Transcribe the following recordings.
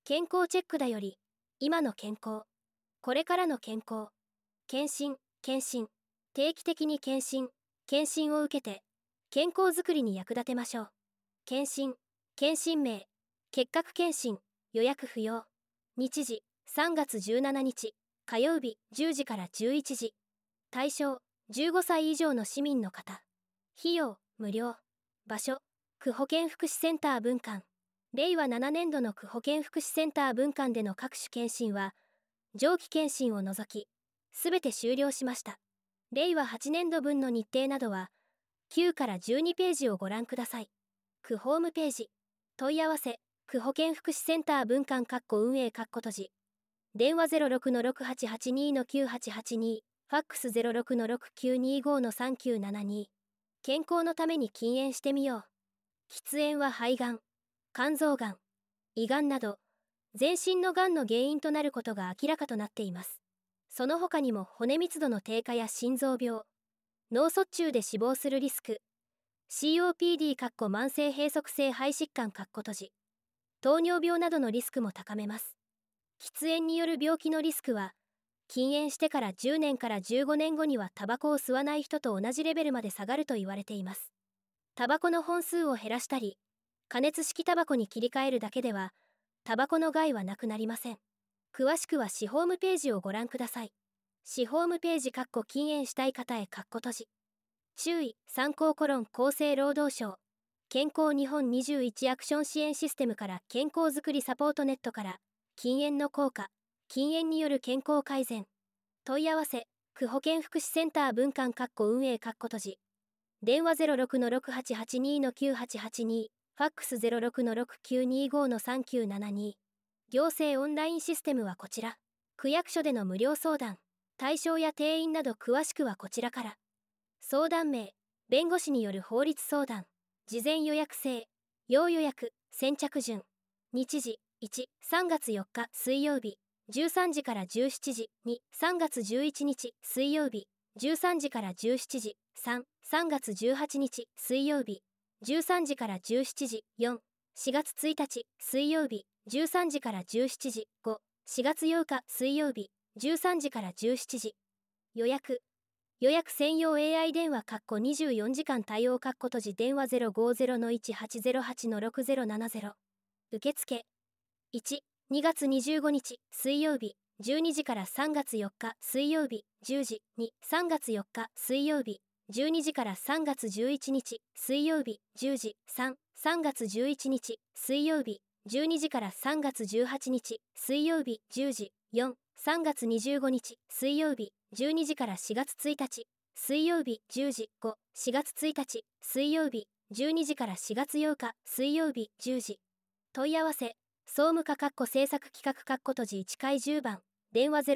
健康チェックだより、今の健康、これからの健康、検診、定期的に検診を受けて、健康づくりに役立てましょう。検診名、結核検診、予約不要。日時、3月17日、火曜日10時から11時。対象、15歳以上の市民の方。費用、無料。場所、区保健福祉センター分館。令和7年度の区保健福祉センター分館での各種検診は、上記検診を除き、すべて終了しました。令和8年度分の日程などは、9から12ページをご覧ください。区ホームページ。問い合わせ、区保健福祉センター分館運営閉じ。電話 06-6882-9882、ファックス 06-6925-3972。健康のために禁煙してみよう。喫煙は肺がん、肝臓がん、胃がんなど、全身のがんの原因となることが明らかとなっています。その他にも骨密度の低下や心臓病、脳卒中で死亡するリスク、COPD 慢性閉塞性肺疾患閉じ、糖尿病などのリスクも高めます。喫煙による病気のリスクは、禁煙してから10年から15年後にはタバコを吸わない人と同じレベルまで下がると言われています。タバコの本数を減らしたり、加熱式タバコに切り替えるだけでは、タバコの害はなくなりません。詳しくは市ホームページをご覧ください。市ホームページ禁煙したい方へ閉じ。注意、参考厚生労働省。健康日本21アクション支援システムから健康づくりサポートネットから、禁煙の効果、禁煙による健康改善。問い合わせ、区保健福祉センター分館運営閉じ。電話 06-6882-9882、ファックス 06-6925-3972。行政オンラインシステムはこちら。区役所での無料相談、対象や定員など詳しくはこちらから。相談名、弁護士による法律相談、事前予約制、要予約、先着順。日時、1、3月4日水曜日、13時から17時、2、3月11日水曜日、13時から17時、3、3月18日水曜日、13時から17時、4、4月1日水曜日、13時から17時、5、4月8日水曜日、13時から17時。予約専用 AI 電話24時間対応閉じ電話 050-1808-6070。受付。1、2月25日水曜日、12時から3月4日水曜日、10時、2、3月4日水曜日、12時から3月11日水曜日、10時、3、3月11日水曜日、12時から3月18日水曜日、10時、4、3月25日水曜日、12時から4月1日水曜日、10時、5、4月1日水曜日、12時から4月8日水曜日、10時。問い合わせ、総務課政策企画閉じ1階10番、電話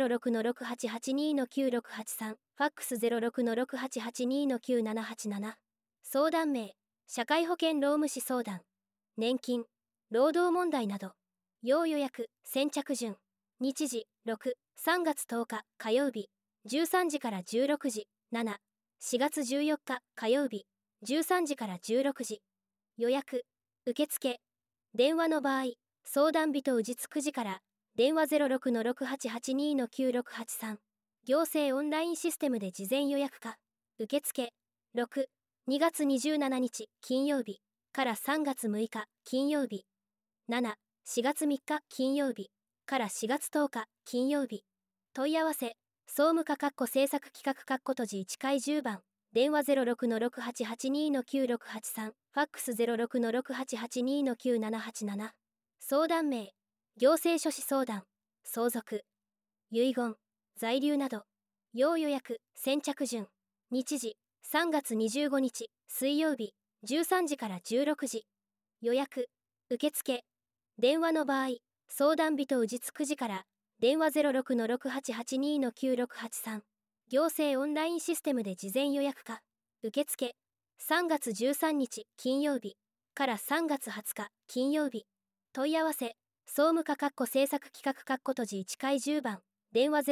06-6882-9683、ファックス 06-6882-9787。相談名、社会保険労務士相談、年金、労働問題など。要予約、先着順。日時、6、3月10日火曜日、13時から16時、7、4月14日火曜日、13時から16時。予約、受付。電話の場合、相談日と宇日9時から、電話 06-6882-9683。行政オンラインシステムで事前予約か。受付。6、2月27日金曜日から3月6日金曜日。7、4月3日金曜日から4月10日金曜日。問い合わせ、総務課政策企画閉じ1階10番、電話 06-6882-9683、ファックス 06-6882-9787。相談名、行政書士相談、相続、遺言、在留など。要予約、先着順。日時、3月25日水曜日、13時から16時。予約、受付。電話の場合、相談日と宇日9時から、電話 06-6882-9683。行政オンラインシステムで事前予約か。受付。3月13日金曜日から3月20日金曜日。問い合わせ、総務課政策企画閉じ1階10番、電話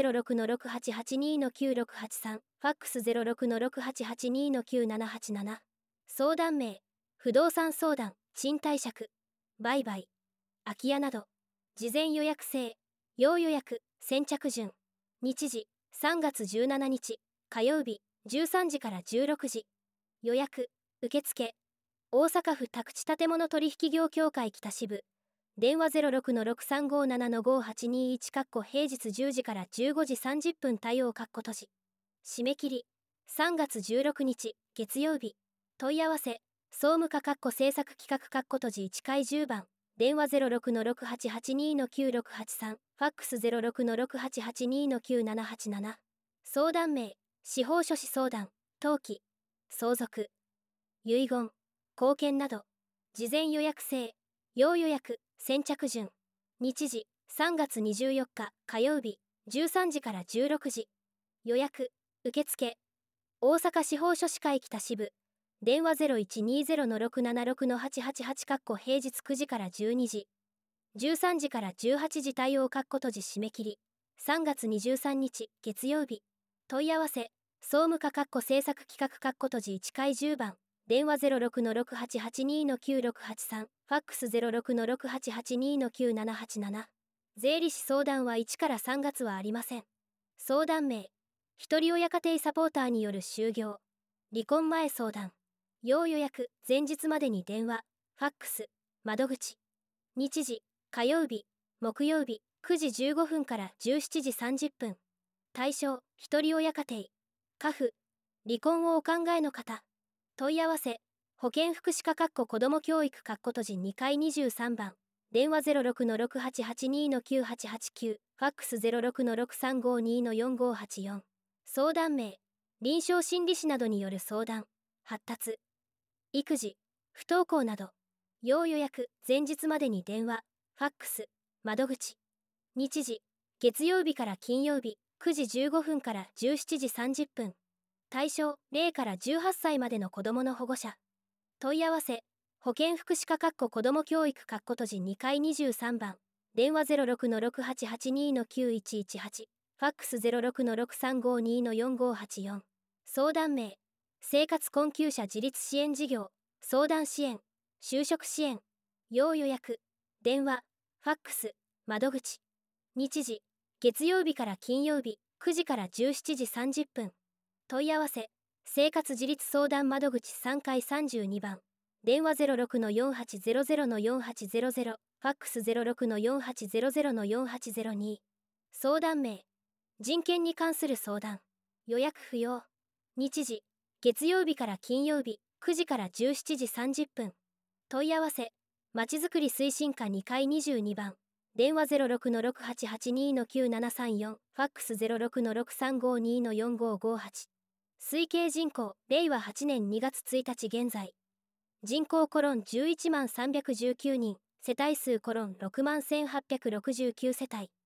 06-6882-9683、ファックス 06-6882-9787。相談名、不動産相談、賃貸借、売買、空き家など。 事前予約制、要予約、先着順。日時、3月17日、火曜日、13時から16時。予約、受付。大阪府宅地建物取引業協会北支部。電話 06-6357-5821 平日10時から15時30分対応閉じ。締め切り、3月16日、月曜日。問い合わせ、総務課政策企画閉じ1階10番。電話 06-6882-9683、ファックス 06-6882-9787。相談名、司法書士相談、登記、相続、遺言、後見など。事前予約制、要予約、先着順。日時、3月24日、火曜日、13時から16時。予約、受付。大阪司法書士会北支部。電話 0120-676-888 平日9時から12時。13時から18時対応閉じ締め切り。3月23日、月曜日。問い合わせ、総務課政策企画閉じ1階10番。電話 06-6882-9683、ファックス 06-6882-9787。税理士相談は1から3月はありません。相談名、ひとり親家庭サポーターによる就業。離婚前相談。要予約、前日までに電話、ファックス、窓口。日時、火曜日、木曜日、9時15分から17時30分。対象、ひとり親家庭。家父、離婚をお考えの方。問い合わせ、保健福祉課子ども教育閉じ2階23番。電話 06-6882-9889、ファックス 06-6352-4584。相談名、臨床心理士などによる相談、発達、育児、不登校など。要予約、前日までに電話、ファックス、窓口。日時、月曜日から金曜日、9時15分から17時30分。対象、0から18歳までの子どもの保護者。問い合わせ、保健福祉課子ども教育閉じ2階23番。電話 06-6882-9118、ファックス 06-6352-4584。相談名、生活困窮者自立支援事業、相談支援、就職支援。要予約、電話、ファックス、窓口。日時、月曜日から金曜日、9時から17時30分。問い合わせ、生活自立相談窓口3階32番。電話 06-4800-4800、ファックス 06-4800-4802。相談名、人権に関する相談。予約不要。日時、月曜日から金曜日、9時から17時30分。問い合わせ、まちづくり推進課2階22番。電話 06-6882-9734、ファックス 06-6352-4558。推計人口、令和8年2月1日現在。人口11万319人、世帯数6万1869世帯。